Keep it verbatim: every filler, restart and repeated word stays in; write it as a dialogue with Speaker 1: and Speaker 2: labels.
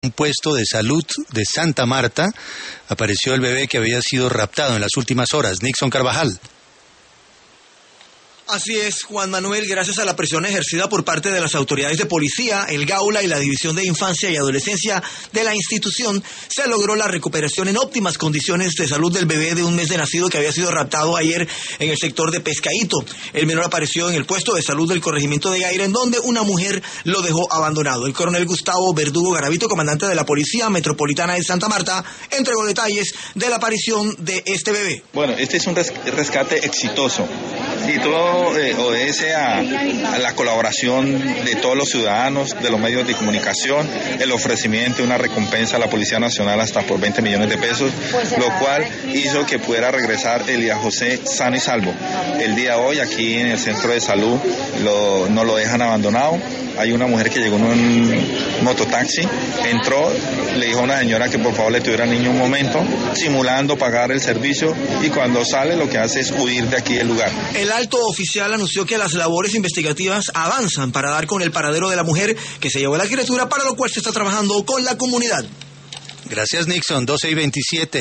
Speaker 1: un puesto de salud de Santa Marta apareció el bebé que había sido raptado en las últimas horas. Nixon Carvajal.
Speaker 2: Así es, Juan Manuel, gracias a la presión ejercida por parte de las autoridades de policía, el Gaula y la División de Infancia y Adolescencia de la institución, se logró la recuperación en óptimas condiciones de salud del bebé de un mes de nacido que había sido raptado ayer en el sector de Pescadito. El menor apareció en el puesto de salud del corregimiento de Gaira, en donde una mujer lo dejó abandonado. El coronel Gustavo Verdugo Garavito, comandante de la Policía Metropolitana de Santa Marta, entregó detalles de la aparición de este bebé.
Speaker 3: Bueno, este es un rescate exitoso. Y todo eh, obedece a, a la colaboración de todos los ciudadanos, de los medios de comunicación, el ofrecimiento de una recompensa a la Policía Nacional hasta por veinte millones de pesos, lo cual hizo que pudiera regresar Elías José sano y salvo. El día de hoy aquí en el centro de salud lo, no lo dejan abandonado. Hay una mujer que llegó en un mototaxi, entró, le dijo a una señora que por favor le tuviera al niño un momento, simulando pagar el servicio, y cuando sale lo que hace es huir de aquí del lugar.
Speaker 2: El alto oficial anunció que las labores investigativas avanzan para dar con el paradero de la mujer que se llevó a la criatura, para lo cual se está trabajando con la comunidad.
Speaker 1: Gracias, Nixon. doce y veintisiete.